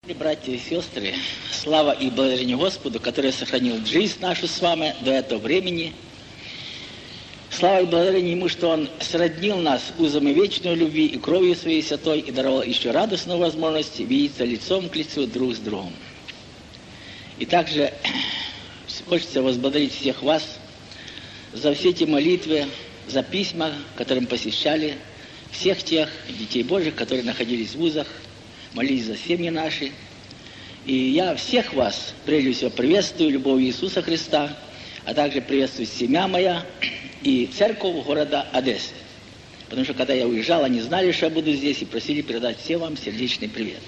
Братья и сестры, слава и благодарение Господу, который сохранил жизнь нашу с вами до этого времени. Слава и благодарение Ему, что Он сроднил нас узами вечной любви и кровью Своей святой и даровал еще радостную возможность видеться лицом к лицу друг с другом. И также хочется возблагодарить всех вас за все эти молитвы, за письма, которым посещали всех тех детей Божьих, которые находились в вузах, молились за семьи наши. И я всех вас, прежде всего, приветствую любовью Иисуса Христа, а также приветствую семья моя и церковь города Одессы. Потому что, когда я уезжал, они знали, что я буду здесь, и просили передать всем вам сердечный привет.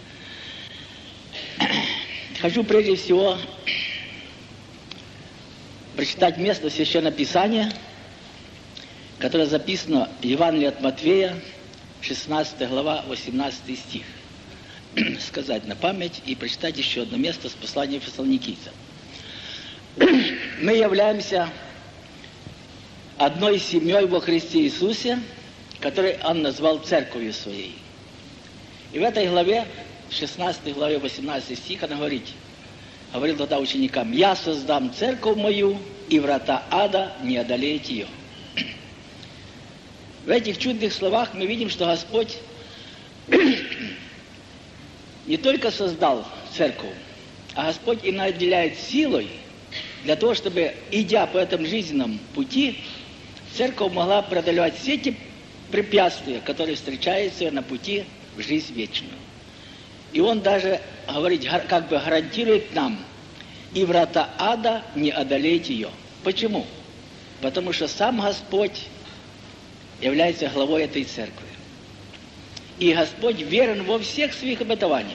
Хочу прежде всего прочитать место Священного Писания, которое записано в Евангелии от Матфея, 16 глава, 18 стих. Сказать на память и прочитать еще одно место с послания Фессалоникийцам. Мы являемся одной семьей во Христе Иисусе, которую Он назвал церковью Своей. И в этой главе, 16 главе, 18 стих, Он говорил тогда ученикам: «Я создам церковь мою, и врата ада не одолеют ее». В этих чудных словах мы видим, что Господь не только создал церковь, а Господь и наделяет силой для того, чтобы, идя по этому жизненному пути, церковь могла преодолевать все эти препятствия, которые встречаются на пути в жизнь вечную. И Он даже говорит, как бы гарантирует нам: и врата ада не одолеют ее. Почему? Потому что сам Господь является главой этой церкви. И Господь верен во всех своих обетованиях.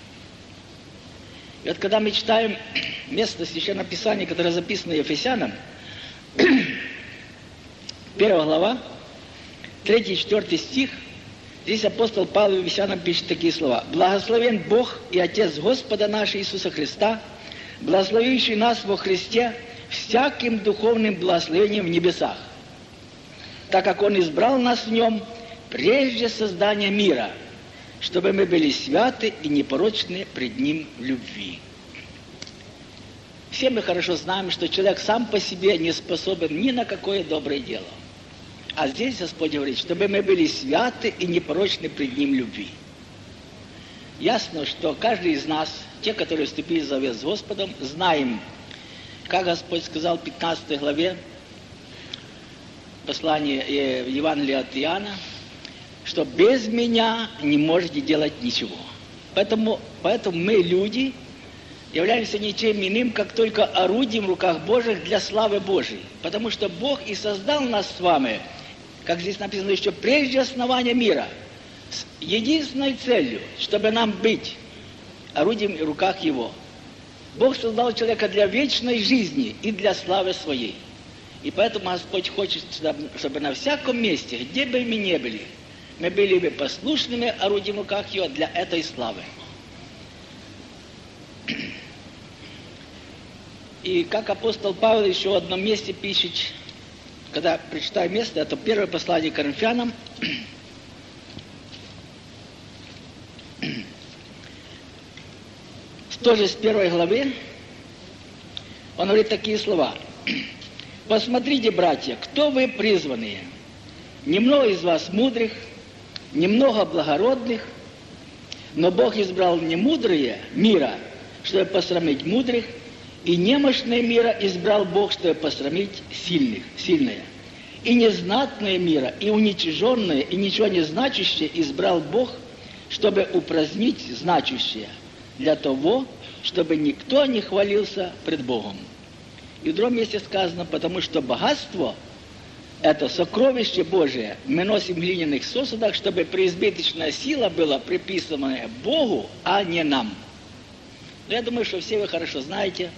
И вот когда мы читаем место Священного Писания, которое записано Ефесянам, 1 глава, 3-4 стих, здесь апостол Павел Ефесянам пишет такие слова: «Благословен Бог и Отец Господа нашего Иисуса Христа, благословивший нас во Христе всяким духовным благословением в небесах, так как Он избрал нас в Нем прежде создания мира, чтобы мы были святы и непорочны пред Ним в любви». Все мы хорошо знаем, что человек сам по себе не способен ни на какое доброе дело. А здесь Господь говорит, чтобы мы были святы и непорочны пред Ним в любви. Ясно, что каждый из нас, те, которые вступили в завет с Господом, знаем, как Господь сказал в 15 главе послания Евангелия от Иоанна, что без меня не можете делать ничего. Поэтому мы, люди, являемся ничем иным, как только орудием в руках Божьих для славы Божией. Потому что Бог и создал нас с вами, как здесь написано, еще прежде основания мира, с единственной целью, чтобы нам быть орудием в руках Его. Бог создал человека для вечной жизни и для славы Своей. И поэтому Господь хочет, чтобы на всяком месте, где бы мы ни были, мы были бы послушными орудием в руках Его для этой славы. И как апостол Павел еще в одном месте пишет, когда прочитаю место, это первое послание к Коринфянам, тоже с 1 главы, он говорит такие слова: «Посмотрите, братья, кто вы призванные? Немного из вас мудрых, немного благородных, но Бог избрал немудрые мира, чтобы посрамить мудрых, и немощные мира избрал Бог, чтобы посрамить сильные. И незнатные мира, и уничиженные, и ничего не значащие избрал Бог, чтобы упразднить значащее, для того, чтобы никто не хвалился пред Богом». И в другом месте сказано: «Потому что богатство – это сокровище Божие, мы носим в глиняных сосудах, чтобы преизбыточная сила была приписанная Богу, а не нам». Но я думаю, что все вы хорошо знаете,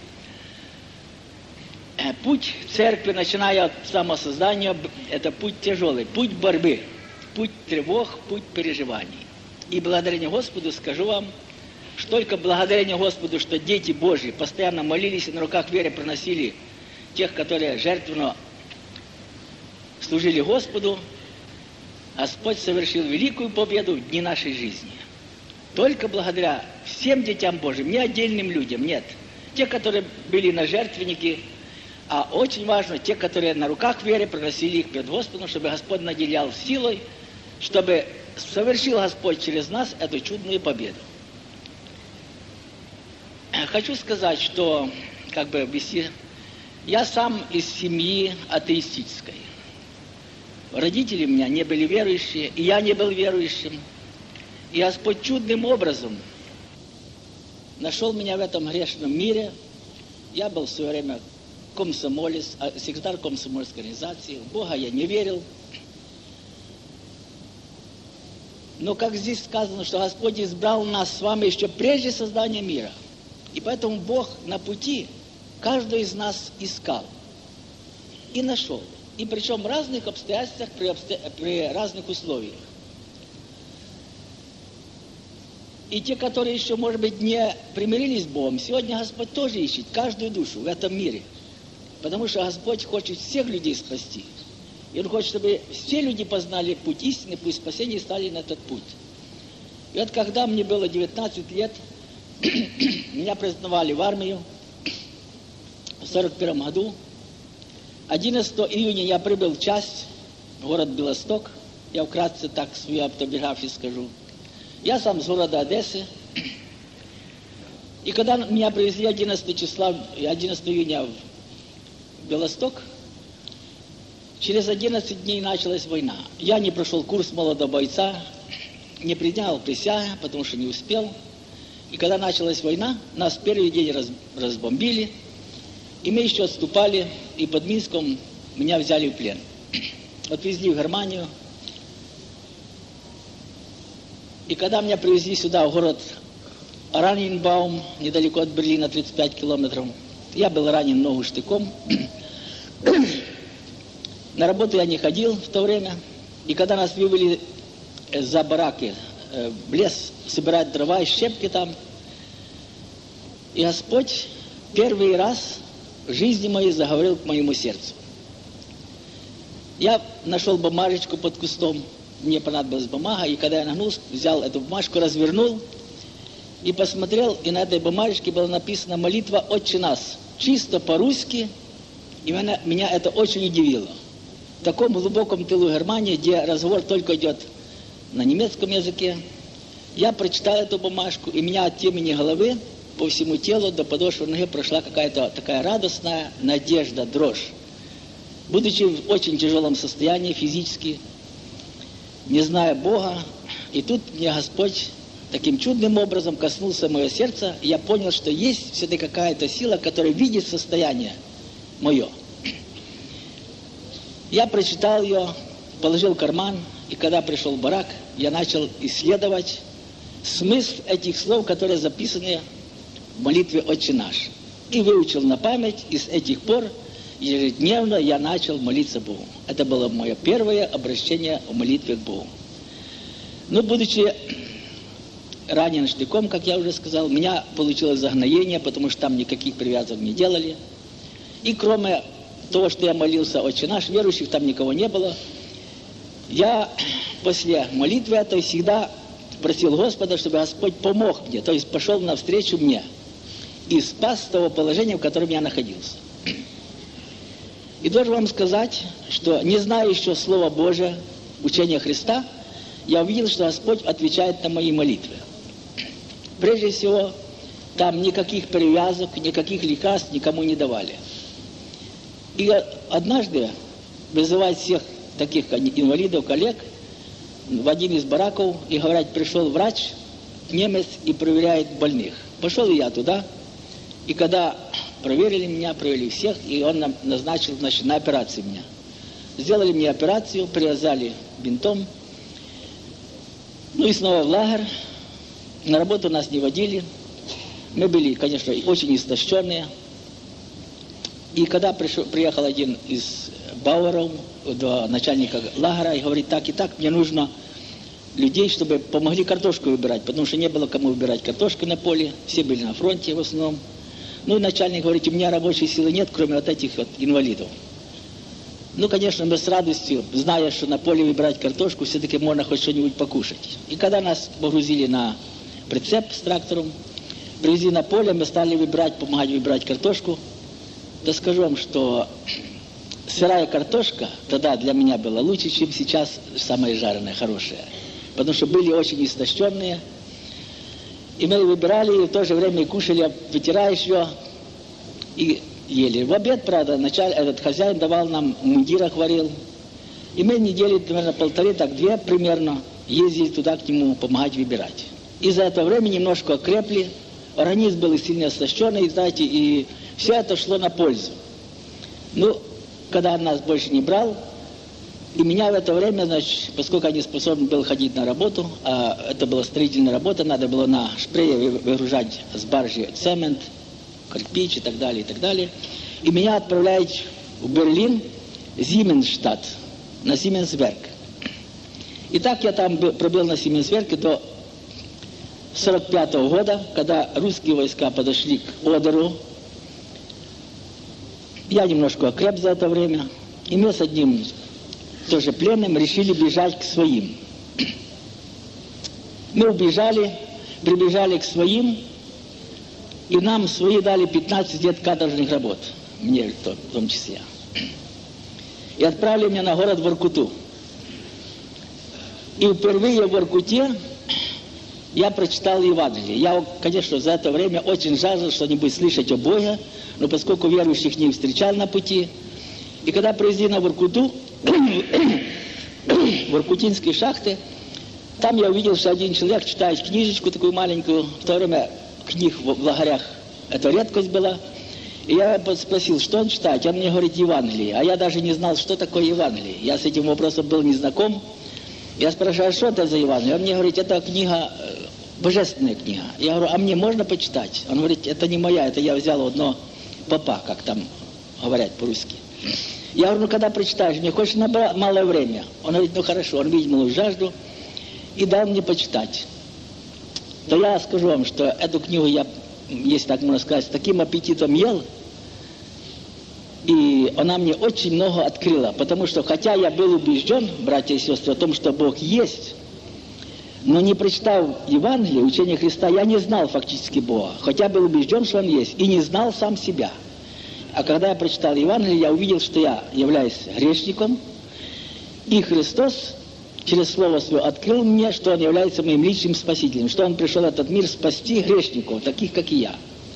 путь церкви, начиная от самосоздания, это путь тяжелый, путь борьбы, путь тревог, путь переживаний. И благодарение Господу скажу вам, что только благодарение Господу, что дети Божьи постоянно молились и на руках веры проносили тех, которые жертвенно служили Господу, Господь совершил великую победу в дни нашей жизни. Только благодаря всем детям Божьим, не отдельным людям, нет. Те, которые были на жертвеннике, а очень важно, те, которые на руках веры проносили их пред Господом, чтобы Господь наделял силой, чтобы совершил Господь через нас эту чудную победу. Хочу сказать, что, я сам из семьи атеистической. Родители у меня не были верующие, и я не был верующим. И Господь чудным образом нашел меня в этом грешном мире. Я был в свое время комсомолец, секретарь комсомольской организации. В Бога я не верил. Но как здесь сказано, что Господь избрал нас с вами еще прежде создания мира. И поэтому Бог на пути каждого из нас искал и нашел. И причем в разных обстоятельствах, при разных условиях. И те, которые еще, может быть, не примирились с Богом, сегодня Господь тоже ищет каждую душу в этом мире. Потому что Господь хочет всех людей спасти. И Он хочет, чтобы все люди познали путь истины, путь спасения и стали на этот путь. И вот когда мне было 19 лет, меня признавали в армию в 1941 году. 11 июня я прибыл в часть, город Белосток. Я вкратце так свою автобиографию скажу. Я сам с города Одессы. И когда меня привезли 11 июня в Белосток, через 11 дней началась война. Я не прошел курс молодого бойца, не принял присягу, потому что не успел. И когда началась война, нас в первый день разбомбили, и мы еще отступали, и под Минском меня взяли в плен. Отвезли в Германию. И когда меня привезли сюда, в город Ораниенбаум, недалеко от Берлина, 35 километров, я был ранен ногу штыком. На работу я не ходил в то время. И когда нас вывели за бараки в лес собирать дрова и щепки там, и Господь первый раз в жизни моей заговорил к моему сердцу. Я нашел бумажечку под кустом, мне понадобилась бумага, и когда я нагнулся, взял эту бумажку, развернул и посмотрел, и на этой бумажечке была написана молитва «Отче нас», чисто по-русски, и меня это очень удивило. В таком глубоком тылу Германии, где разговор только идет на немецком языке, я прочитал эту бумажку, и меня от темени головы по всему телу до подошвы ноги прошла какая-то такая радостная надежда, дрожь. Будучи в очень тяжелом состоянии физически, не зная Бога, и тут мне Господь таким чудным образом коснулся моего сердца, и я понял, что есть все-таки какая-то сила, которая видит состояние мое. Я прочитал ее, положил в карман, и когда пришел в барак, я начал исследовать смысл этих слов, которые записаны в молитве «Отче наш». И выучил на память, и с этих пор ежедневно я начал молиться Богу. Это было мое первое обращение в молитве к Богу. Но, будучи ранен штыком, как я уже сказал, у меня получилось загноение, потому что там никаких привязок не делали. И кроме того, что я молился «Отче наш», верующих там никого не было, я после молитвы этой всегда просил Господа, чтобы Господь помог мне, то есть пошел навстречу мне и спас того положения, в котором я находился. И должен вам сказать, что не зная еще Слова Божия, учения Христа, я увидел, что Господь отвечает на мои молитвы. Прежде всего, там никаких привязок, никаких лекарств никому не давали. И однажды вызывать всех таких инвалидов, коллег, в один из бараков, и говорят, пришел врач, немец, и проверяет больных. Пошел и я туда, и когда проверили меня, провели всех, и он нам назначил, значит, на операцию меня. Сделали мне операцию, привязали бинтом, ну и снова в лагерь. На работу нас не водили. Мы были, конечно, очень истощенные. И когда приехал один из бауэров до начальника лагеря и говорит, так и так, мне нужно людей, чтобы помогли картошку выбирать, потому что не было кому выбирать картошку на поле, все были на фронте в основном. Ну и начальник говорит, у меня рабочей силы нет, кроме вот этих вот инвалидов. Ну, конечно, мы с радостью, зная, что на поле выбирать картошку, все-таки можно хоть что-нибудь покушать. И когда нас погрузили на прицеп с трактором, привезли на поле, мы стали помогать выбирать картошку. Да скажу вам, что сырая картошка тогда для меня была лучше, чем сейчас самая жареная, хорошая. Потому что были очень истощенные. И мы выбирали, и в то же время кушали, вытираешь ее и ели. В обед, правда, этот хозяин давал нам, в мундирах варил. И мы недели, примерно полторы, так 2 примерно, ездили туда к нему помогать выбирать. И за это время немножко окрепли, организм был сильно истощенный, знаете, и все это шло на пользу. Ну, когда он нас больше не брал, и меня в это время, значит, поскольку я не способен был ходить на работу, а это была строительная работа, надо было на шпрее выгружать с баржи цемент, кирпич и так далее, и меня отправляют в Берлин, Зименштадт, на Сименсверк. И так я там пробыл на Сименсверке до 1945 года, когда русские войска подошли к Одеру. Я немножко окреп за это время, и мы с одним тоже пленным решили бежать к своим. Мы убежали, прибежали к своим, и нам свои дали 15 лет каторжных работ, мне в том числе. И отправили меня на город Воркуту. И впервые в Воркуте я прочитал Евангелие. Я, конечно, за это время очень жаждал что-нибудь слышать о Боге, но поскольку верующих не встречал на пути, и когда привезли на Воркуту, воркутинские шахты, там я увидел, что один человек читает книжечку такую маленькую, в то время книг в лагерях это редкость была. И я спросил, что он читает, он мне говорит Евангелие, а я даже не знал, что такое Евангелие. Я с этим вопросом был не знаком. Я спрашиваю, что это за Евангелие? Он мне говорит, это книга, божественная книга. Я говорю, а мне можно почитать? Он говорит, это не моя, это я взял одно попа, как там говорят по-русски. Я говорю, ну когда прочитаешь, мне хочешь на малое время? Он говорит, ну хорошо, он видел мою жажду и дал мне почитать. То я скажу вам, что эту книгу я, если так можно сказать, с таким аппетитом ел, и она мне очень много открыла, потому что, хотя я был убежден, братья и сестры, о том, что Бог есть, но не прочитав Евангелие, учение Христа, я не знал фактически Бога, хотя был убежден, что Он есть, и не знал сам себя. А когда я прочитал Евангелие, я увидел, что я являюсь грешником, и Христос через Слово Свое открыл мне, что Он является моим личным спасителем, что Он пришел в этот мир спасти грешников, таких, как и я.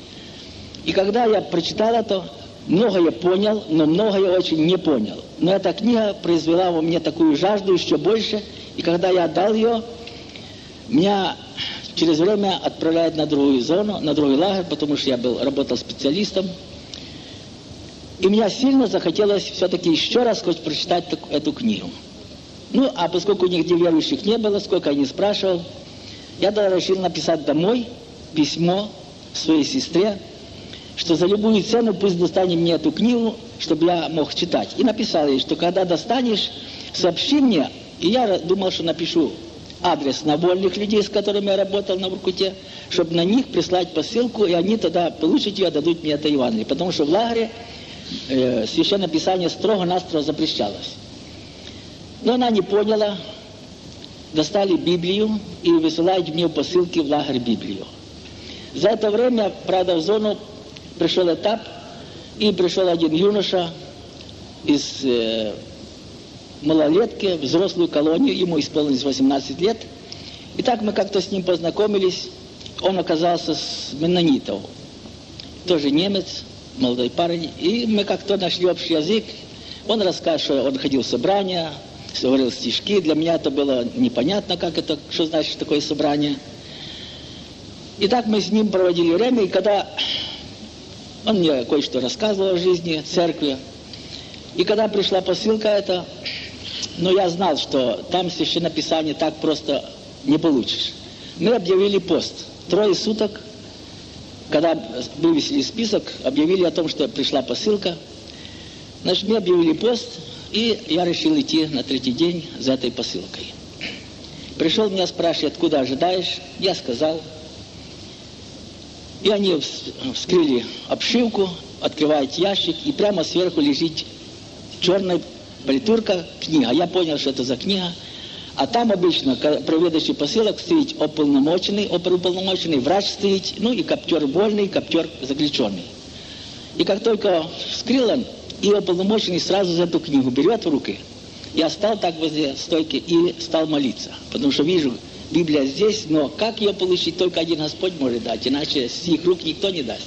И когда я прочитал это, многое понял, но многое очень не понял. Но эта книга произвела во мне такую жажду еще больше, и когда я отдал ее, меня через время отправляют на другую зону, на другой лагерь, потому что я работал специалистом. И мне сильно захотелось все-таки еще раз хоть прочитать эту книгу. Ну, а поскольку нигде верующих не было, сколько я не спрашивал, я тогда решил написать домой письмо своей сестре, что за любую цену пусть достанет мне эту книгу, чтобы я мог читать. И написал ей, что когда достанешь, сообщи мне. И я думал, что напишу адрес на вольных людей, с которыми я работал на Воркуте, чтобы на них прислать посылку, и они тогда получат ее, дадут мне это Евангелие. Потому что в лагере Священное Писание строго-настрого запрещалось. Но она не поняла, достали Библию и высылают мне в посылке в лагерь Библию. За это время, правда, в зону пришел этап, и пришел один юноша из малолетки, взрослую колонию, ему исполнилось 18 лет. И так мы как-то с ним познакомились, он оказался с меннонитов, тоже немец, молодой парень, и мы как-то нашли общий язык. Он рассказывал, что он ходил в собрания, говорил стишки, для меня это было непонятно, как это, что значит такое собрание. И так мы с ним проводили время, и когда он мне кое-что рассказывал о жизни, церкви, и когда пришла посылка эта, но я знал, что там Священное Писание так просто не получишь. Мы объявили пост. 3 суток, когда вывесили список, объявили о том, что пришла посылка. Значит, мы объявили пост, и я решил идти на 3-й день за этой посылкой. Пришел меня спрашивать, откуда ожидаешь? Я сказал. И они вскрыли обшивку, открывают ящик, и прямо сверху лежит черная политурка, книга. Я понял, что это за книга. А там обычно при выдаче посылок стоит оперуполномоченный, врач стоит, ну и коптер вольный, коптер заключенный. И как только вскрыл он, и уполномоченный сразу за эту книгу берет в руки. Я стал так возле стойки и стал молиться. Потому что вижу, Библия здесь, но как ее получить, только один Господь может дать, иначе с их рук никто не даст.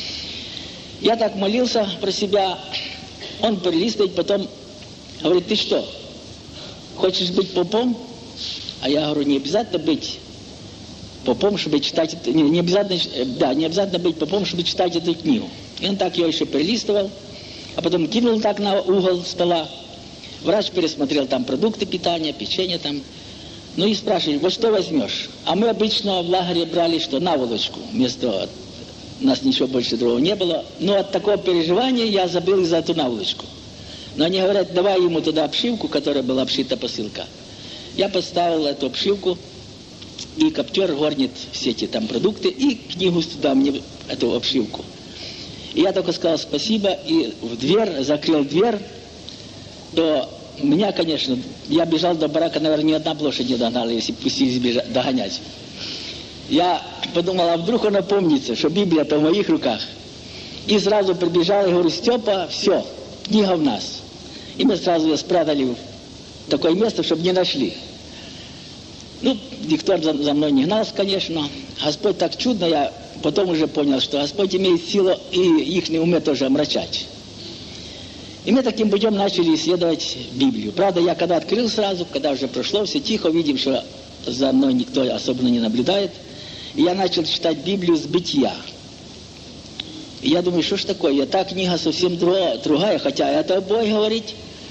Я так молился про себя, он перелистывает, потом говорит: ты что, хочешь быть попом? А я говорю: не обязательно быть попом, чтобы читать, не обязательно быть попом, чтобы читать эту книгу. И он так ее еще перелистывал, а потом кинул так на угол стола. Врач пересмотрел там продукты питания, печенье там. Ну и спрашивает: вот что возьмешь? А мы обычно в лагере брали что? Наволочку. Вместо у нас ничего больше другого не было. Но от такого переживания я забыл за эту наволочку. Но они говорят: давай ему туда обшивку, которая была обшита посылка. Я поставил эту обшивку, и коптер горнет все эти там продукты, и книгу туда, мне эту обшивку. И я только сказал спасибо, и в дверь, закрыл дверь, то меня, конечно, я бежал до барака, наверное, ни одна лошадь не догнала, если пустились догонять. Я подумал, а вдруг он опомнится, что Библия-то в моих руках. И сразу прибежал и говорю: Степа, все, книга в нас. И мы сразу ее спрятали в такое место, чтобы не нашли. Ну, никто за мной не гнался, конечно. Господь так чудно, я потом уже понял, что Господь имеет силу и их не умеет тоже омрачать. И мы таким путем начали исследовать Библию. Правда, я когда открыл сразу, когда уже прошло, все тихо, видим, что за мной никто особенно не наблюдает. И я начал читать Библию с Бытия. И я думаю, что ж такое, та книга совсем другая, хотя это Бог говорит.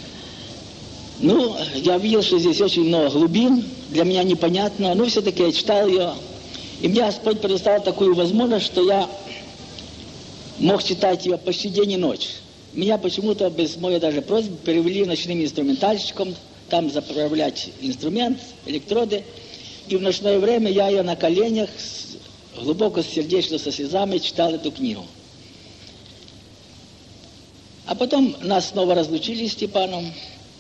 Ну, я видел, что здесь очень много глубин, для меня непонятно, но все-таки я читал ее. И мне Господь предоставил такую возможность, что я мог читать ее почти день и ночь. Меня почему-то без моей даже просьбы перевели ночным инструментальщиком, там заправлять инструмент, электроды. И в ночное время я ее на коленях, глубоко сердечно, со слезами читал эту книгу. А потом нас снова разлучили с Степаном.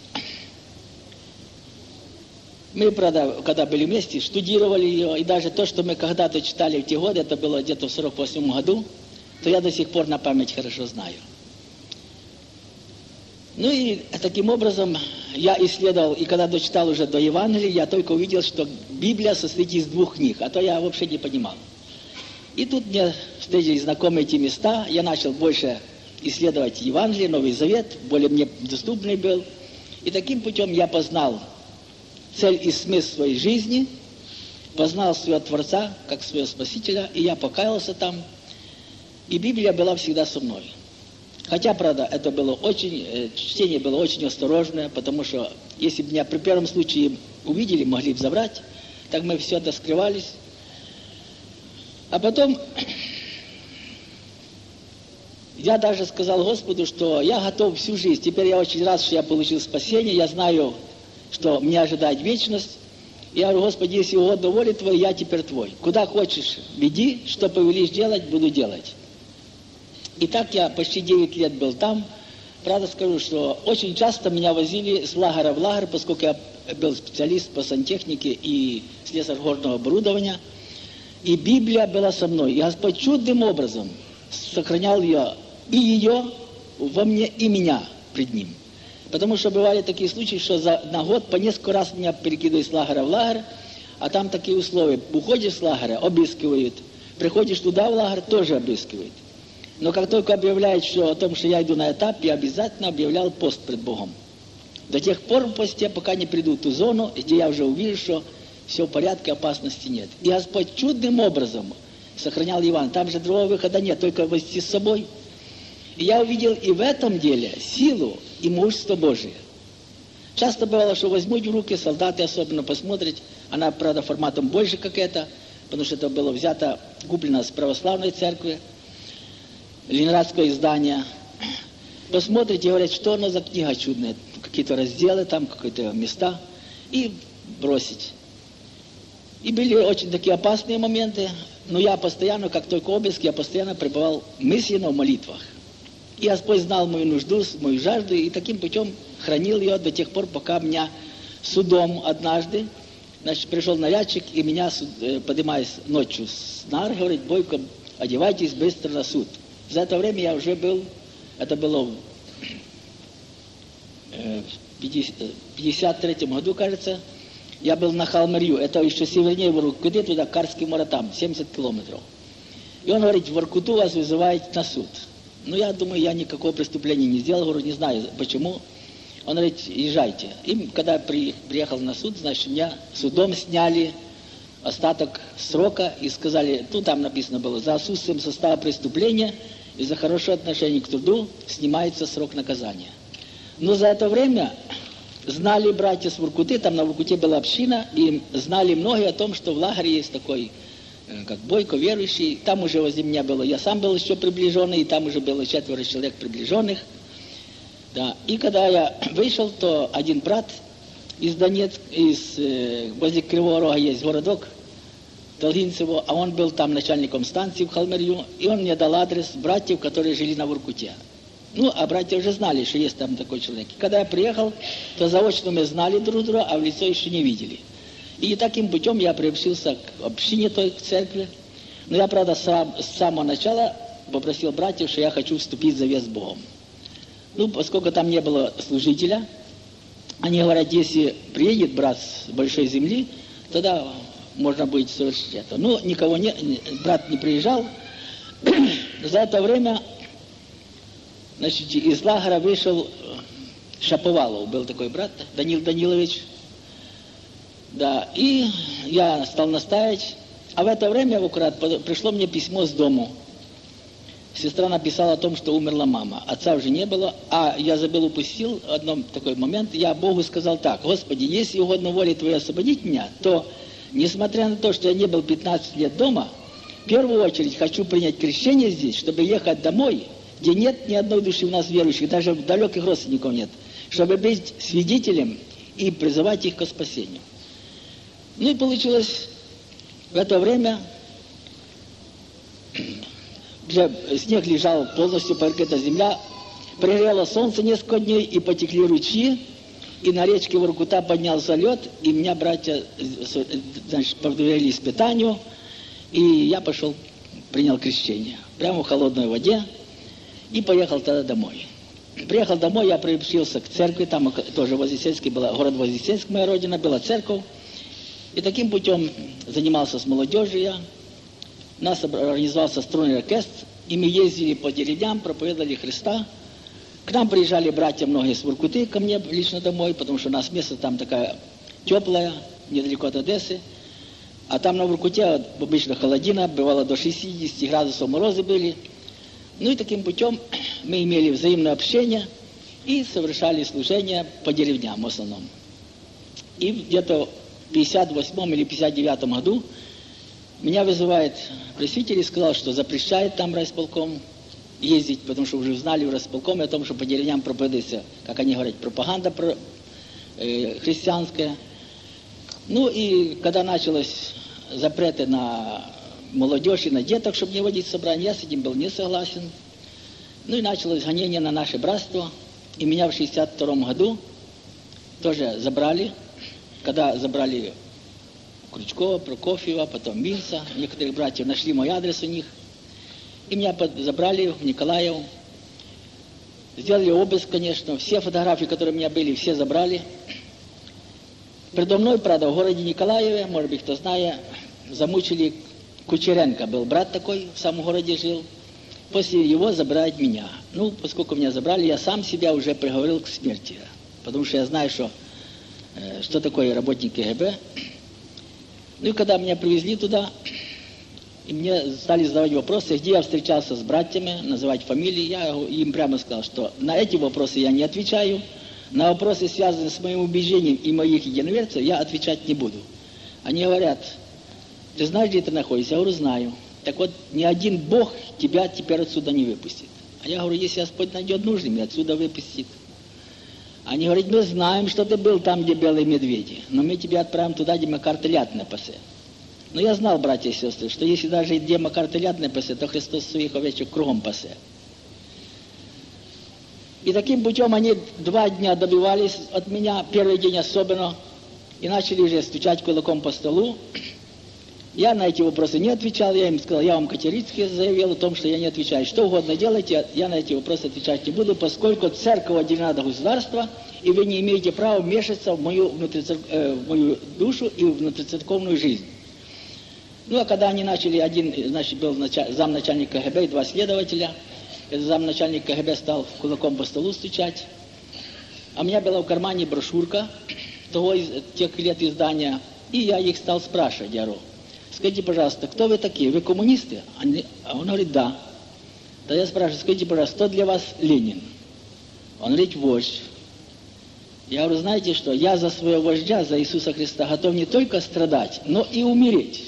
Мы, правда, когда были вместе, штудировали ее, и даже то, что мы когда-то читали в те годы, это было где-то в 1948 году, то я до сих пор на память хорошо знаю. Ну и таким образом я исследовал, и когда дочитал уже до Евангелия, я только увидел, что Библия состоит из двух книг, а то я вообще не понимал. И тут мне встретились знакомые эти места, я начал больше исследовать Евангелие, Новый Завет, более мне доступный был. И таким путем я познал цель и смысл своей жизни, познал своего Творца, как своего Спасителя, и я покаялся там. И Библия была всегда со мной. Хотя, правда, это было чтение было очень осторожное, потому что если бы меня при первом случае увидели, могли бы забрать, так мы все это скрывались. А потом я даже сказал Господу, что я готов всю жизнь. Теперь я очень рад, что я получил спасение, я знаю, что меня ожидает вечность. Я говорю: Господи, если угодно воля Твоя, я теперь Твой. Куда хочешь, веди, что повелишь делать, буду делать. И так я почти 9 лет был там. Правда скажу, что очень часто меня возили с лагеря в лагерь, поскольку я был специалист по сантехнике и слесарь горного оборудования. И Библия была со мной. И Господь чудным образом сохранял ее во мне, и меня пред Ним. Потому что бывали такие случаи, что на год по несколько раз меня перекидывают с лагеря в лагерь, а там такие условия. Уходишь с лагеря, обыскивают. Приходишь туда в лагерь, тоже обыскивают. Но как только объявляют о том, что я иду на этап, я обязательно объявлял пост пред Богом. До тех пор в посте, пока не приду в ту зону, где я уже увижу, что все в порядке, опасности нет. И Господь чудным образом сохранял Евангелие. Там же другого выхода нет, только вести с собой. И я увидел и в этом деле силу и мужество Божие. Часто бывало, что возьмут в руки, солдаты особенно посмотрят, она, правда, форматом больше, как это, потому что это было взято, куплено с православной церкви, ленинградское издание. Посмотрите, говорят, что оно за книга чудная, какие-то разделы там, какие-то места, и бросить. И были очень такие опасные моменты, но я постоянно, как только обыск, я постоянно пребывал мысленно в молитвах. И Господь знал мою нужду, мою жажду, и таким путем хранил ее до тех пор, пока меня судом однажды. Значит, пришел нарядчик, и меня, поднимаясь ночью с нар, говорит: Бойко, одевайтесь быстро на суд. За это время я уже был, это было в 53-м году, кажется, я был на Халмарью, это еще севернее Воркуты, туда Карский море, там 70 километров. И он говорит: в Воркуту вас вызывают на суд. Ну, я думаю, я никакого преступления не сделал, говорю, не знаю почему. Он говорит: езжайте. И когда я приехал на суд, значит, меня судом сняли остаток срока и сказали, ну, там написано было, за отсутствием состава преступления и за хорошее отношение к труду снимается срок наказания. Но за это время знали братья с Воркуты, там на Воркуте была община, и знали многие о том, что в лагере есть такой, как Бойко, верующий. Там уже возле меня было, я сам был еще приближенный, и там уже было 4 человек приближенных. Да. И когда я вышел, то один брат из Донецка, возле Кривого Рога есть городок, Долгинцево, а он был там начальником станции в Халмарью, и он мне дал адрес братьев, которые жили на Воркуте. Ну, а братья уже знали, что есть там такой человек. И когда я приехал, то заочно мы знали друг друга, а в лицо еще не видели. И таким путем я приобщился к общине той церкви. Но я, правда, с самого начала попросил братьев, что я хочу вступить в завет с Богом. Ну, поскольку там не было служителя, они говорят, если приедет брат с большой земли, тогда можно будет совершить это. Ну, никого не, брат не приезжал. За это время, значит, из лагеря вышел Шаповалов, был такой брат, Данил Данилович. Да, и я стал настаивать. А в это время пришло мне письмо с дому. Сестра написала о том, что умерла мама. Отца уже не было, а я упустил один такой момент. Я Богу сказал так: Господи, если угодно воле Твоей освободить меня, то, несмотря на то, что я не был 15 лет дома, в первую очередь хочу принять крещение здесь, чтобы ехать домой, где нет ни одной души у нас верующих, даже далеких родственников нет, чтобы быть свидетелем и призывать их к спасению. Ну и получилось в это время... Уже снег лежал полностью, покрыта земля, пригрело солнце несколько дней, и потекли ручьи, и на речке Воркута поднялся лед, и меня братья, значит, подвели испытанию, и я пошел, принял крещение, прямо в холодной воде, и поехал тогда домой. Приехал домой, я приобщился к церкви, там тоже Вознесенский был, город Вознесенск, моя родина, была церковь, и таким путем занимался с молодежью я. У нас организовался струнный оркестр, и мы ездили по деревням, проповедовали Христа. К нам приезжали братья многие с Воркуты, ко мне лично домой, потому что у нас место там такая теплая, недалеко от Одессы. А там на Воркуте обычно холодина, бывало до 60 градусов морозы были. Ну и таким путем мы имели взаимное общение и совершали служения по деревням в основном. И где-то в 58 или 59 году меня вызывает пресвитер и сказал, что запрещает там райисполком ездить, потому что уже узнали в райисполкоме о том, что по деревням проповедуется, как они говорят, пропаганда христианская. Ну и когда началось запреты на молодежь и на деток, чтобы не водить собрания, я с этим был не согласен. Ну и началось гонение на наше братство, и меня в 62 году тоже забрали, когда забрали Крючкова, Прокофьева, потом Минца, некоторых братьев, нашли мой адрес у них. И меня забрали в Николаев. Сделали обыск, конечно. Все фотографии, которые у меня были, все забрали. Предо мной, правда, в городе Николаеве, может быть, кто знает, замучили Кучеренко. Был брат такой, в самом городе жил. После его забрать меня. Ну, поскольку меня забрали, я сам себя уже приговорил к смерти. Потому что я знаю, что такое работник КГБ. Ну и когда меня привезли туда, и мне стали задавать вопросы, где я встречался с братьями, называть фамилии, я им прямо сказал, что на эти вопросы я не отвечаю, на вопросы, связанные с моим убеждением и моих единоверцев, я отвечать не буду. Они говорят: ты знаешь, где ты находишься? Я говорю: знаю. Так вот, ни один Бог тебя теперь отсюда не выпустит. А я говорю: если Господь найдет нужным, и отсюда выпустит. Они говорят: мы знаем, что ты был там, где белые медведи, но мы тебя отправим туда, где Макар телятное пасе. Но я знал, братья и сестры, что если даже где Макар телятное пасе, то Христос своих овечек кругом пасе. И таким путем они 2 дня добивались от меня, первый день особенно, и начали уже стучать кулаком по столу. Я на эти вопросы не отвечал, я им сказал, я вам категорически заявил о том, что я не отвечаю. Что угодно делайте, я на эти вопросы отвечать не буду, поскольку церковь отделена от государства, и вы не имеете права вмешиваться в мою душу и внутрицерковную жизнь. Ну, а когда они начали, один, значит, был замначальник КГБ и два следователя, замначальник КГБ стал кулаком по столу стучать, а у меня была в кармане брошюрка тех лет издания, и я их стал спрашивать, я говорю, скажите, пожалуйста, кто вы такие? Вы коммунисты? А он говорит, да. Тогда я спрашиваю, скажите, пожалуйста, кто для вас Ленин? Он говорит, вождь. Я говорю, знаете что, я за своего вождя, за Иисуса Христа, готов не только страдать, но и умереть.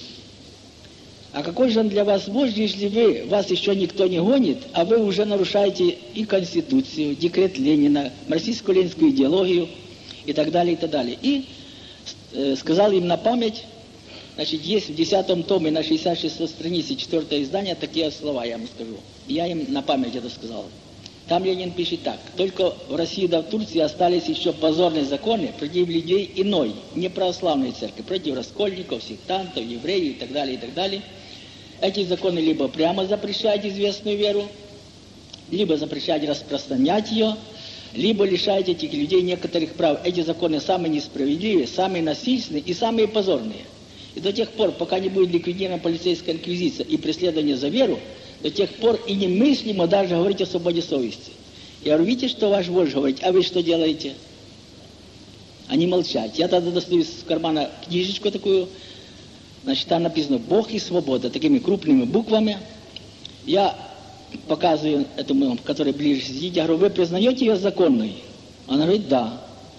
А какой же он для вас вождь, если вас еще никто не гонит, а вы уже нарушаете и Конституцию, декрет Ленина, марксистско-ленинскую идеологию и так далее, и так далее. И сказал им на память, значит, есть в 10 томе на 66 странице 4 издание такие слова, я вам скажу. Я им на память это сказал. Там Ленин пишет так. Только в России да в Турции остались еще позорные законы против людей иной, не православной церкви, против раскольников, сектантов, евреев и так далее, и так далее. Эти законы либо прямо запрещают известную веру, либо запрещают распространять ее, либо лишают этих людей некоторых прав. Эти законы самые несправедливые, самые насильственные и самые позорные. И до тех пор, пока не будет ликвидирована полицейская инквизиция и преследование за веру, до тех пор и немыслимо даже говорить о свободе совести. Я говорю, видите, что ваш вождь говорит, а вы что делаете? Они молчат. Я тогда достаю из кармана книжечку такую, значит, там написано «Бог и свобода», такими крупными буквами. Я показываю этому, который ближе сидит, я говорю, вы признаете ее законной? Он говорит, да.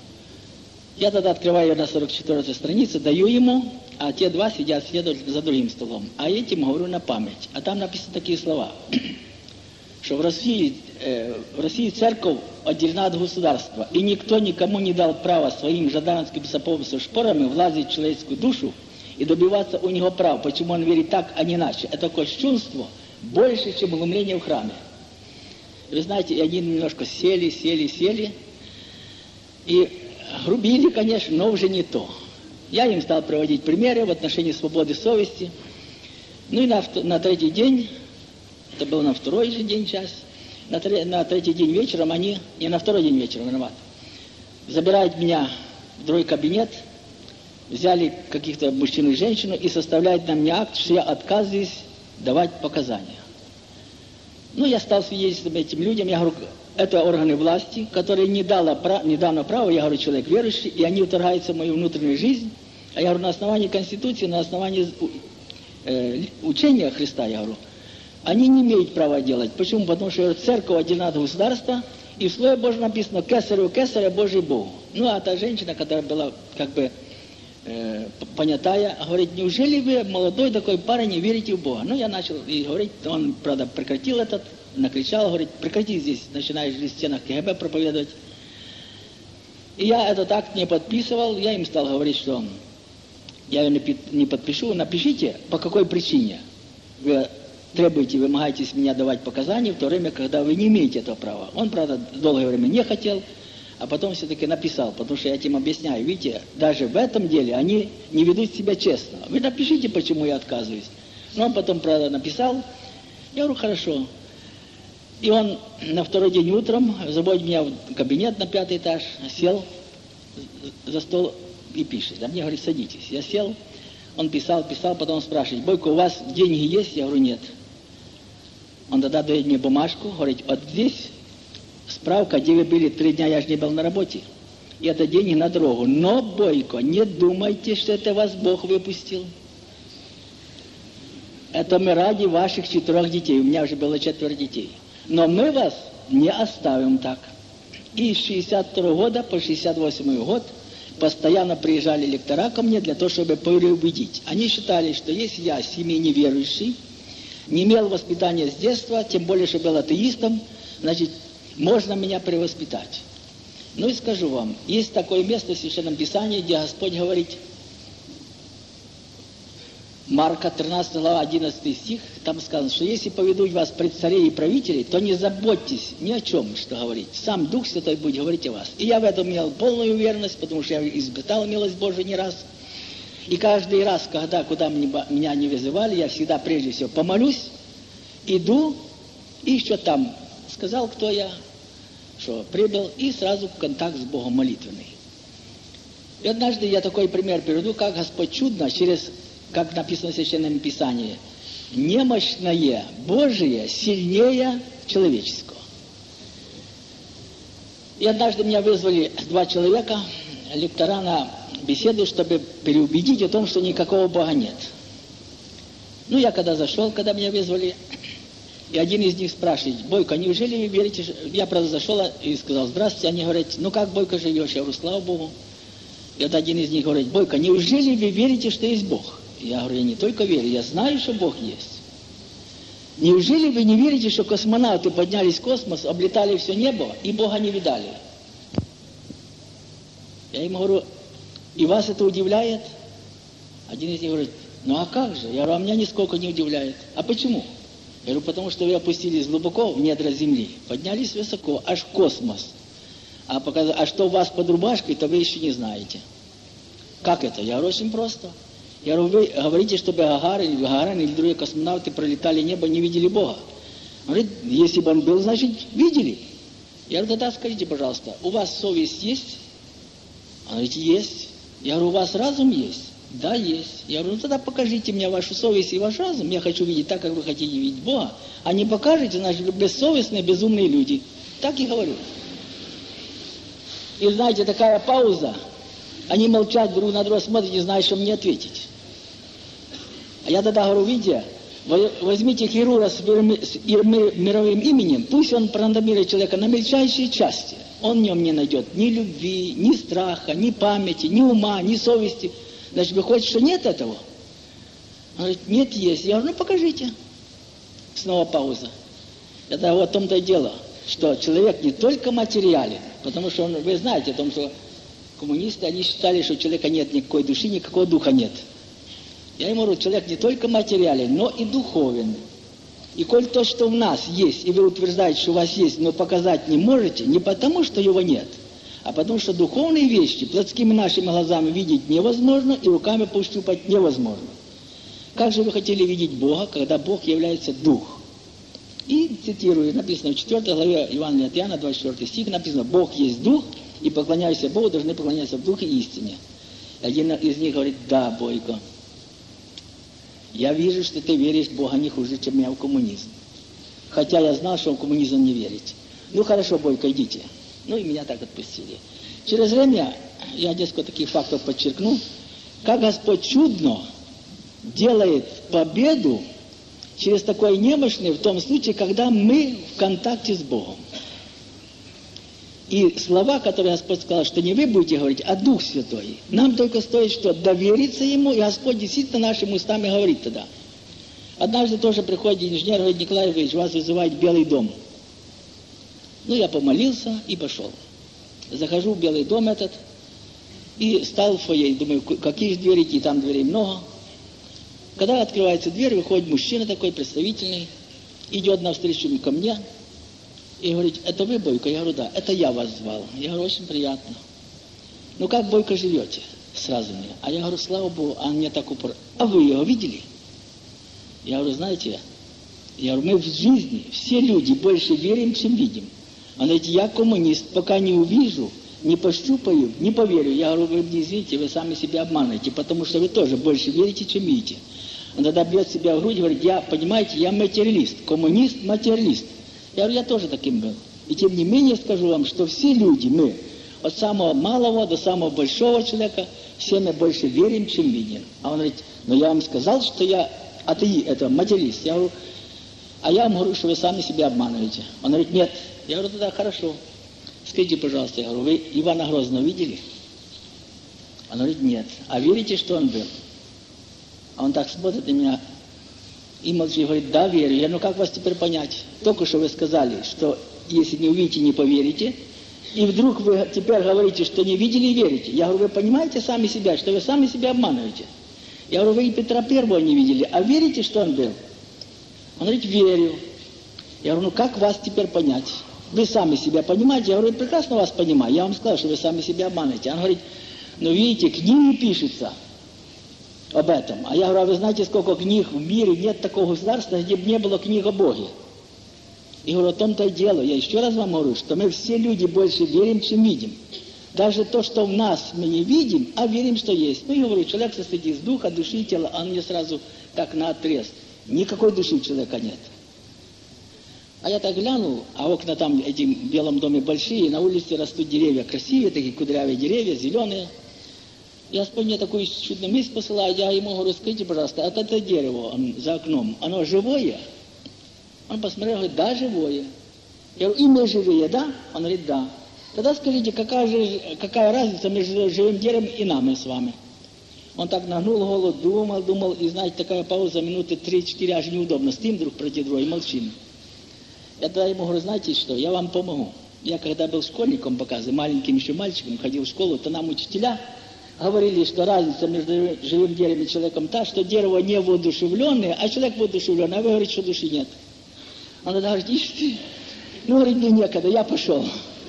Я тогда открываю ее на 44-й странице, даю ему, а те два сидят за другим столом. А этим говорю на память. А там написаны такие слова, что в России церковь отделена от государства, и никто никому не дал права своим жандармским сапогом со шпорами влазить в человеческую душу и добиваться у него прав, почему он верит так, а не иначе. Это кощунство больше, чем глумление в храме. Вы знаете, и они немножко сели, и грубили, конечно, но уже не то. Я им стал приводить примеры в отношении свободы совести. Ну и на третий день, это было на второй же день час, на третий день вечером они, не на второй день вечером, виноват, забирают меня в другой кабинет, взяли каких-то мужчин и женщину и составляют на меня акт, что я отказываюсь давать показания. Ну, я стал свидетельствовать этим людям, я говорю, это органы власти, которые не дано право, я говорю, человек верующий, и они вторгаются в мою внутреннюю жизнь, а я говорю, на основании Конституции, на основании учения Христа, я говорю, они не имеют права делать. Почему? Потому что церковь отделена от государства, и в Слове Божьем написано «Кесарю Кесаря, Божий Богу». Ну, а та женщина, которая была как бы понятая, говорит, неужели вы, молодой такой парень, не верите в Бога? Ну, я начал и говорить, он, правда, прекратил этот, накричал, говорит, прекрати здесь, начинаешь в стенах КГБ проповедовать. И я этот акт не подписывал, я им стал говорить, что я не подпишу, напишите, по какой причине вы требуете, вымогаете с меня давать показания в то время, когда вы не имеете этого права. Он, правда, долгое время не хотел, а потом все-таки написал, потому что я этим объясняю. Видите, даже в этом деле они не ведут себя честно. Вы напишите, почему я отказываюсь. Но он потом, правда, написал. Я говорю, хорошо. И он на второй день утром заводит меня в кабинет на 5-й этаж, сел за стол и пишет. А мне говорит, садитесь. Я сел, он писал, потом спрашивает, Бойко, у вас деньги есть? Я говорю, нет. Он тогда дает мне бумажку, говорит, вот здесь справка, где вы были 3 дня, я же не был на работе. И это деньги на дорогу. Но, Бойко, не думайте, что это вас Бог выпустил. Это мы ради ваших 4 детей. У меня уже было 4 детей. Но мы вас не оставим так. И с 62 года по 68 год постоянно приезжали лектора ко мне для того, чтобы переубедить. Они считали, что если я семьи неверующий, не имел воспитания с детства, тем более, что был атеистом, значит, можно меня перевоспитать. Ну и скажу вам, есть такое место в Священном Писании, где Господь говорит, Марка, 13 глава, 11 стих, там сказано, что если поведут вас пред царей и правителей, то не заботьтесь ни о чем, что говорить. Сам Дух Святой будет говорить о вас. И я в этом имел полную уверенность, потому что я испытал милость Божию не раз. И каждый раз, куда меня не вызывали, я всегда прежде всего помолюсь, иду, и еще там сказал, кто я, что прибыл, и сразу в контакт с Богом молитвенный. И однажды я такой пример приведу, как Господь чудно через, как написано в Священном Писании, немощное Божие сильнее человеческого. И однажды меня вызвали 2 человека, лектора на беседу, чтобы переубедить о том, что никакого Бога нет. Ну, я когда зашел, когда меня вызвали, и один из них спрашивает: Бойко, неужели вы верите? Я, правда, зашел и сказал: здравствуйте. Они говорят: ну как, Бойко, живешь? Я говорю: слава Богу. И вот один из них говорит: Бойко, неужели вы верите, что есть Бог? Я говорю: я не только верю, я знаю, что Бог есть. Неужели вы не верите, что космонавты поднялись в космос, облетали все небо и Бога не видали? Я им говорю: и вас это удивляет? Один из них говорит: ну а как же? Я говорю: а меня нисколько не удивляет. А почему? Я говорю: потому что вы опустились глубоко в недра земли, поднялись высоко, аж в космос. А что у вас под рубашкой, то вы еще не знаете. Как это? Я говорю: очень просто. Я говорю: вы говорите, чтобы Гагарин или другие космонавты пролетали небо, не видели Бога. Он говорит: если бы он был, значит, видели. Я говорю: тогда скажите, пожалуйста, у вас совесть есть? Он говорит: есть. Я говорю: у вас разум есть? Да, есть. Я говорю: ну тогда покажите мне вашу совесть и ваш разум. Я хочу видеть так, как вы хотите видеть Бога. А не покажете, значит, вы бессовестные, безумные люди. Так и говорю. И знаете, такая пауза. Они молчат, друг на друга смотрят, не знают, что мне ответить. А я тогда говорю: видите, возьмите хирурга с мировым именем, пусть он проанализирует человека на мельчайшие части. Он в нем не найдет ни любви, ни страха, ни памяти, ни ума, ни совести. Значит, выходит, что нет этого? Он говорит: нет, есть. Я говорю: ну покажите. Снова пауза. Это вот в том-то и дело, что человек не только материален, потому что вы знаете о том, что коммунисты, они считали, что у человека нет никакой души, никакого духа нет. Я ему говорю: человек не только материален, но и духовен. И коль то, что в нас есть, и вы утверждаете, что у вас есть, но показать не можете, не потому, что его нет, а потому, что духовные вещи плотскими нашими глазами видеть невозможно, и руками пощупать невозможно. Как же вы хотели видеть Бога, когда Бог является Дух? И, цитирую, написано в 4 главе Евангелия от Иоанна, 24 стих, написано: Бог есть Дух, и поклоняйся Богу, должны поклоняться в Духе и истине. Один из них говорит: да, Бойко, я вижу, что ты веришь в Бога не хуже, чем я в коммунизм. Хотя я знал, что в коммунизм не верите. Ну хорошо, Бойко, идите. Ну и меня так отпустили. Через время, я несколько таких фактов подчеркну, как Господь чудно делает победу через такой немощный в том случае, когда мы в контакте с Богом. И слова, которые Господь сказал, что не вы будете говорить, а Дух Святой. Нам только стоит что? Довериться Ему, и Господь действительно нашими устами говорит тогда. Однажды тоже приходит инженер, говорит: Николай Ильич, вас вызывает Белый дом. Ну, я помолился и пошел. Захожу в Белый дом этот, и стал в фойе, думаю, какие же двери идти, там дверей много. Когда открывается дверь, выходит мужчина такой представительный, идет навстречу ко мне, и говорит: это вы, Бойко? Я говорю: да. Это я вас звал. Я говорю: очень приятно. Ну как, Бойко, живете? Сразу мне. А я говорю: слава Богу. А он мне так упор: а вы его видели? Я говорю: знаете, я говорю: мы в жизни, все люди, больше верим, чем видим. Он говорит: я коммунист, пока не увижу, не пощупаю, не поверю. Я говорю: вы не извините, вы сами себя обманываете, потому что вы тоже больше верите, чем видите. Он тогда бьет себя в грудь и говорит: я, понимаете, я материалист, коммунист, материалист. Я говорю: я тоже таким был. И тем не менее скажу вам, что все люди, мы, от самого малого до самого большого человека, все мы больше верим, чем видим. А он говорит: но я вам сказал, что я это материалист. Я говорю: а я вам говорю, что вы сами себя обманываете. Он говорит: нет. Я говорю: тогда хорошо. Скажите, пожалуйста, я говорю: вы Ивана Грозного видели? Он говорит: нет. А верите, что он был? А он так смотрит на меня и молчит, говорит: да, верю. Я: ну как вас теперь понять? Только что вы сказали, что если не увидите, не поверите, и вдруг вы теперь говорите, что не видели и верите. Я говорю: вы понимаете сами себя, что вы сами себя обманываете? Я говорю, вы и Петра Первого не видели, а верите, что он был? Он говорит, верю. Я говорю, ну как вас теперь понять? Вы сами себя понимаете? Я говорю, прекрасно вас понимаю. Я вам сказал, что вы сами себя обманываете. Он говорит, ну видите, книги пишутся об этом. А я говорю, а вы знаете, сколько книг в мире, нет такого государства, где бы не было книг о Боге. И говорю, о том-то и дело. Я еще раз вам говорю, что мы все люди больше верим, чем видим. Даже то, что в нас мы не видим, а верим, что есть. Ну, я говорю, человек состоит из духа, души и тела, а мне сразу как наотрез. Никакой души у человека нет. А я так глянул, а окна там, в этом белом доме большие, на улице растут деревья красивые, такие кудрявые деревья, зеленые. Я вспомнил, такую чудную мысль посылаю, я ему говорю, скажите, пожалуйста, а это дерево за окном, оно живое? Он посмотрел, говорит, да, живое. Я говорю, и мы живые, да? Он говорит, да. Тогда скажите, какая разница между живым деревом и нами с вами? Он так нагнул голову, думал, и, знаете, такая пауза, минуты 3-4, аж неудобно. Стоим друг против друга и молчим. Я тогда ему говорю, знаете что, я вам помогу. Я когда был школьником, показываю, маленьким еще мальчиком, ходил в школу, то нам учителя говорили, что разница между живым деревом и человеком та, что дерево не воодушевленное, а человек воодушевленный, а вы говорите, что души нет. Он тогда говорит, ишь ты, ну, говорит, мне некогда, я пошел.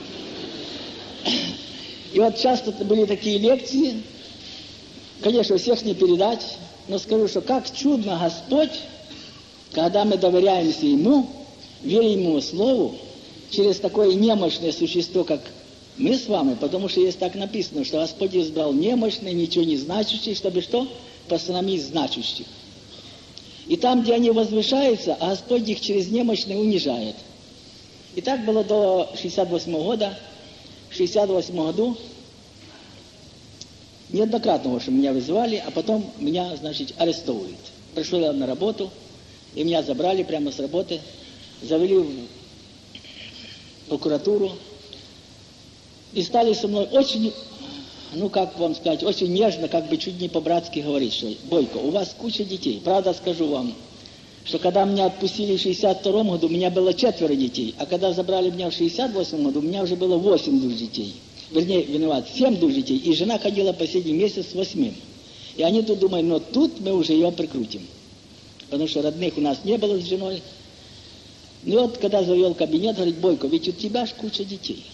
И вот часто были такие лекции, конечно, всех не передать, но скажу, что как чудно Господь, когда мы доверяемся Ему, верим Ему Слову, через такое немощное существо, как мы с вами, потому что есть так написано, что Господь избрал немощные, ничего не значащие, чтобы что? Постановить значащих. И там, где они возвышаются, а Господь их через немощные унижает. И так было до 68 года. В 68 году неоднократно, что меня вызывали, а потом меня, значит, арестовывают. Пришел я на работу, и меня забрали прямо с работы, завели в прокуратуру, и стали со мной очень, ну как вам сказать, очень нежно, как бы чуть не по-братски говорить, что Бойко, у вас куча детей. Правда, скажу вам, что когда меня отпустили в 62 году, у меня было 4 детей, а когда забрали меня в 68 году, у меня уже было 8 душ детей. Вернее, 7 душ детей, и жена ходила последний месяц с 8. И они тут думают, но тут мы уже ее прикрутим. Потому что родных у нас не было с женой. И вот, когда завел кабинет, говорит, Бойко, ведь у тебя ж куча детей.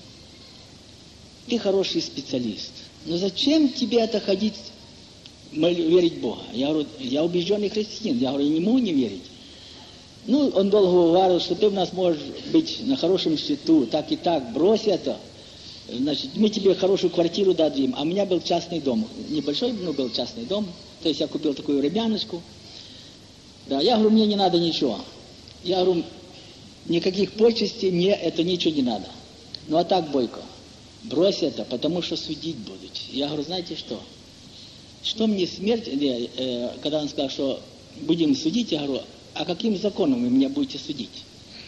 Ты хороший специалист. Но зачем тебе это ходить, верить в Бога? Я говорю, я убежденный христианин. Я говорю, я не могу не верить. Ну, он долго говорил, что ты у нас можешь быть на хорошем счету, так и так, брось это. Значит, мы тебе хорошую квартиру дадим. А у меня был частный дом. Небольшой, но был частный дом. То есть я купил такую рыбяночку. Да, я говорю, мне не надо ничего. Я говорю, никаких почестей, мне это ничего не надо. Ну, а так, Бойко, брось это, потому что судить будут. Я говорю, знаете что? Что мне смерть, когда он сказал, что будем судить, я говорю, а каким законом вы меня будете судить?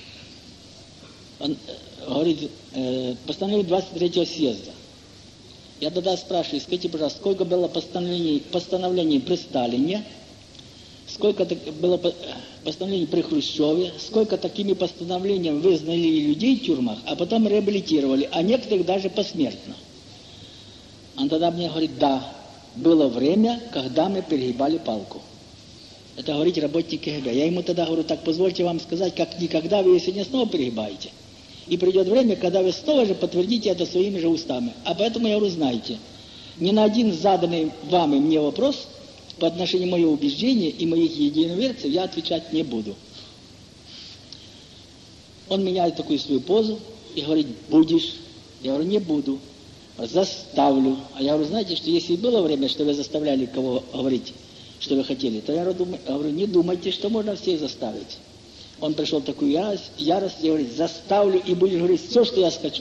Он говорит, постановление 23-го съезда. Я тогда спрашиваю, скажите, пожалуйста, сколько было постановлений при Сталине, сколько было постановлений при Хрущеве, сколько такими постановлениями вызнали людей в тюрьмах, а потом реабилитировали, а некоторых даже посмертно. Он тогда мне говорит, да, было время, когда мы перегибали палку. Это говорит работник КГБ. Я ему тогда говорю, так позвольте вам сказать, как никогда вы сегодня снова перегибаете. И придет время, когда вы снова же подтвердите это своими же устами. А поэтому я говорю, знаете, ни на один заданный вам и мне вопрос по отношению моего убеждения и моих единоверцев я отвечать не буду. Он меняет такую свою позу и говорит, будешь? Я говорю, не буду. Заставлю. А я говорю, знаете, что если было время, что вы заставляли кого говорить, что вы хотели, то я говорю, не думайте, что можно всех заставить. Он пришел в такую ярость и говорит, заставлю и будешь говорить все, что я скажу.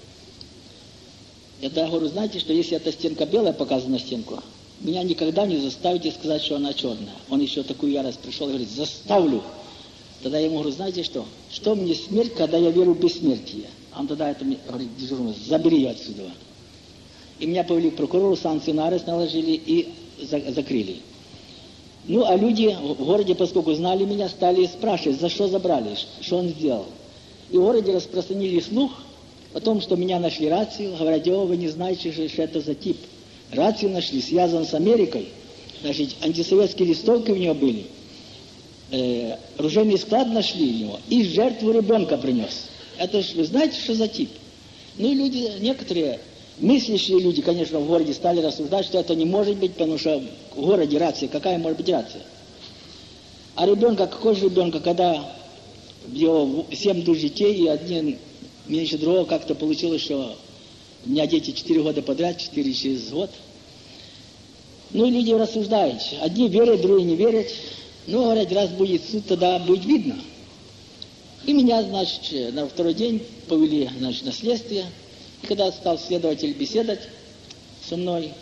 Я тогда говорю, знаете, что если эта стенка белая, показана на стенку, меня никогда не заставите сказать, что она черная. Он еще в такую ярость пришел и говорит, заставлю. Тогда я ему говорю, знаете что? Что мне смерть, когда я верю в бессмертие? Он тогда это мне говорит, дежурный, забери ее отсюда. И меня повели к прокурору, санкцию на арест наложили и закрыли. Ну, а люди в городе, поскольку знали меня, стали спрашивать, за что забрали, что он сделал. И в городе распространили слух о том, что меня нашли рацию, говорят, о, вы не знаете, что это за тип. Рацию нашли, связан с Америкой. Значит, антисоветские листовки у него были. Ружейный склад нашли у него. И жертву ребенка принес. Это ж, вы знаете, что за тип? Ну и люди, некоторые мыслящие люди, конечно, в городе стали рассуждать, что это не может быть, потому что в городе рация, какая может быть рация? А ребенка, какой же ребенка, когда в его 7 душ детей, и один меньше другого, как-то получилось, что у меня дети 4 года подряд, 4 через год. Ну и люди рассуждают. Одни верят, другие не верят. Ну, говорят, раз будет суд, тогда будет видно. И меня, значит, на второй день повели, значит, на следствие. И когда стал следователь беседовать со мной,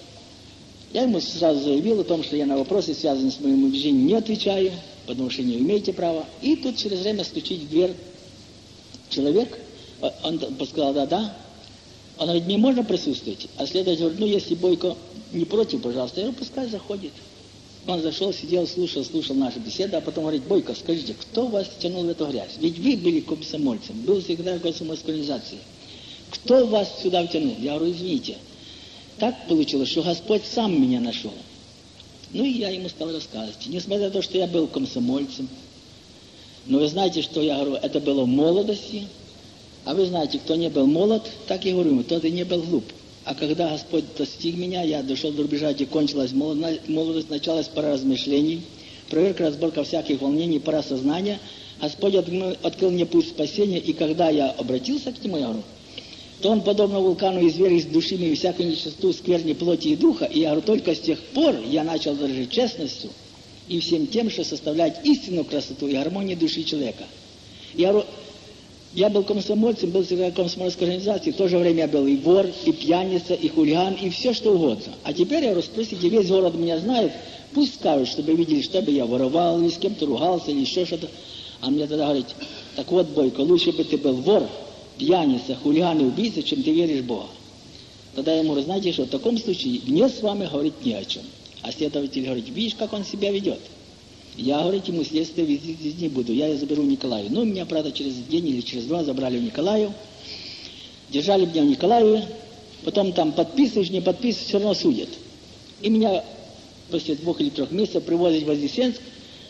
я ему сразу заявил о том, что я на вопросы, связанные с моим убеждением, не отвечаю, потому что не имеете права. И тут через время стучит в дверь человек, он сказал, да. Он говорит, мне можно присутствовать? А следователь говорит, ну, если Бойко не против, пожалуйста. Я говорю, пускай заходит. Он зашел, сидел, слушал нашу беседу, а потом говорит, Бойко, скажите, кто вас тянул в эту грязь? Ведь вы были комсомольцем, был секретарь комсомольской организации. Кто вас сюда втянул? Я говорю, извините. Так получилось, что Господь сам меня нашел. Ну и я ему стал рассказывать. Несмотря на то, что я был комсомольцем, но вы знаете, что я говорю, это было в молодости, а вы знаете, кто не был молод, так и говорю, тот и не был глуп. А когда Господь достиг меня, я дошел до рубежа, где кончилась молодость, началась пора размышлений, проверка, разборка всяких волнений, пора сознания. Господь открыл мне путь спасения, и когда я обратился к Нему, я говорю, то Он, подобно вулкану, изверг из души моей всякую нечистоту, скверни плоти и духа, и я говорю, только с тех пор я начал дорожить честностью и всем тем, что составляет истинную красоту и гармонию души человека. Я говорю, я был комсомольцем, был секретарем комсомольской организации, в то же время я был и вор, и пьяница, и хулиган, и все что угодно. А теперь, я говорю, спросите, весь город меня знает, пусть скажут, чтобы видели, чтобы я воровал, или с кем-то ругался, или еще что-то. А мне тогда говорит, так вот, Бойко, лучше бы ты был вор, пьяница, хулиган и убийца, чем ты веришь в Бога. Тогда я ему говорю, знаете что, в таком случае мне с вами говорить не о чем. А следователь говорит, видишь, как он себя ведет. Я говорить ему, следствие везде не буду, я ее заберу в Николаев. Ну, меня, правда, через день или через 2 забрали в Николаев, держали меня в Николаеве, потом там подписываешь, не подписываешь, все равно судят. И меня после 2 или 3 месяцев привозят в Вознесенск,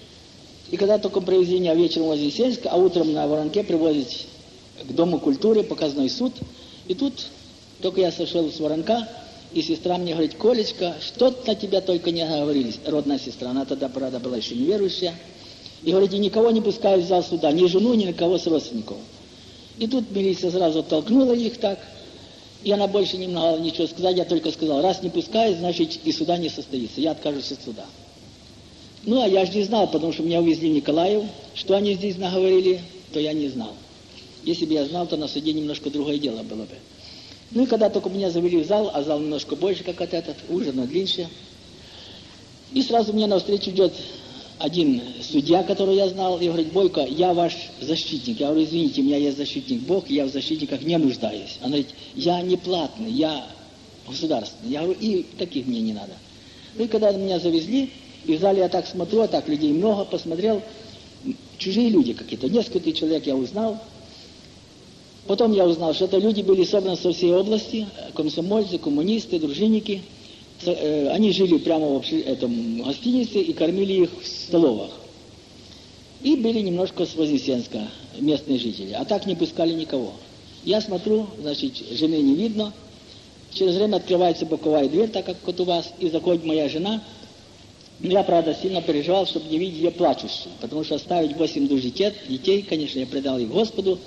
и когда только привезли меня вечером в Вознесенск, а утром на Воронке привозят к Дому культуры, показной суд, и тут только я сошел с Воронка, и сестра мне говорит, Колечка, что на тебя только не говорили. Родная сестра, она тогда, правда, была еще неверующая. И говорит, и никого не пускают в зал суда, ни жену, ни никого с родственников. И тут милиция сразу оттолкнула их так, и она больше не могла ничего сказать, я только сказал, раз не пускают, значит и суда не состоится, я откажусь от суда. Ну, а я же не знал, потому что меня увезли в Николаев, что они здесь наговорили, то я не знал. Если бы я знал, то на суде немножко другое дело было бы. Ну и когда только меня завели в зал, а зал немножко больше, как этот, уже, но длиннее. И сразу мне навстречу идет один судья, которого я знал, и говорит, Бойко, я ваш защитник. Я говорю, извините, у меня есть защитник Бог, я в защитниках не нуждаюсь. Он говорит, я не платный, я государственный. Я говорю, и таких мне не надо. Ну и когда меня завезли, и в зале я так смотрю, а так людей много, посмотрел, чужие люди какие-то, несколько человек я узнал. Потом я узнал, что это люди были собраны со всей области, комсомольцы, коммунисты, дружинники. Они жили прямо в этом гостинице и кормили их в столовых. И были немножко с Вознесенска, местные жители. А так не пускали никого. Я смотрю, значит, жены не видно. Через время открывается боковая дверь, так как вот у вас, и заходит моя жена. Я, правда, сильно переживал, чтобы не видеть ее плачущей. Потому что оставить 8 душ детей, конечно, я предал их Господу.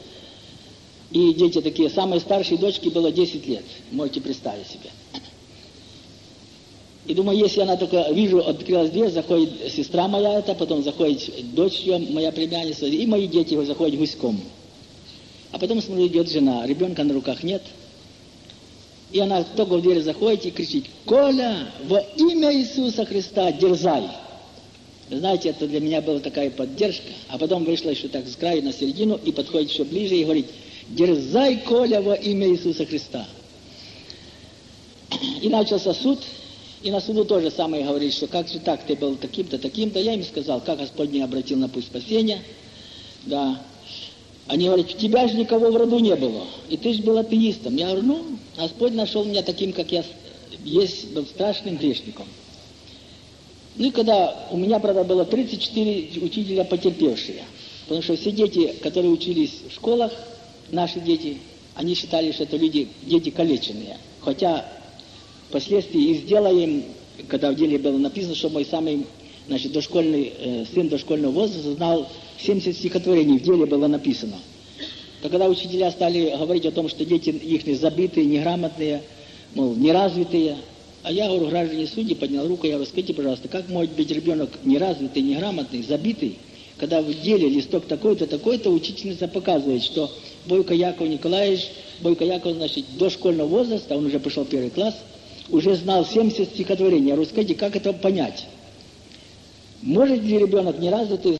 И дети такие, самой старшей дочке было 10 лет. Можете представить себе. И думаю, если она только, вижу, открылась дверь, заходит сестра моя эта, потом заходит дочь ее, моя племянница, и мои дети его заходят гуськом. А потом, смотрю, идет жена, ребенка на руках нет. И она только в дверь заходит и кричит, Коля, во имя Иисуса Христа дерзай. Знаете, это для меня была такая поддержка. А потом вышла еще так с краю на середину и подходит еще ближе и говорит, дерзай, Коля, во имя Иисуса Христа. И начался суд, и на суду тоже самое говорит, что как же так, ты был таким-то, таким-то. Я им сказал, как Господь меня обратил на путь спасения. Да. Они говорят, у тебя же никого в роду не было, и ты же был атеистом. Я говорю, ну, Господь нашел меня таким, как я есть, был страшным грешником. Ну и когда у меня, правда, было 34 учителя потерпевшие, потому что все дети, которые учились в школах, наши дети, они считали, что это дети калеченные. Хотя впоследствии из дела им, когда в деле было написано, что мой самый, значит, сын дошкольного возраста знал 70 стихотворений, в деле было написано. То когда учителя стали говорить о том, что дети их забитые, неграмотные, мол, неразвитые, а я говорю, граждане судьи, поднял руку, я говорю, скажите, пожалуйста, как может быть ребенок неразвитый, неграмотный, забитый, когда в деле листок такой-то, такой-то, учительница показывает, что Бойко Яков Николаевич, значит, до школьного возраста, он уже пришел в 1 класс, уже знал 70 стихотворений. Я говорю, скажите, как это понять? Может ли ребенок неразвитый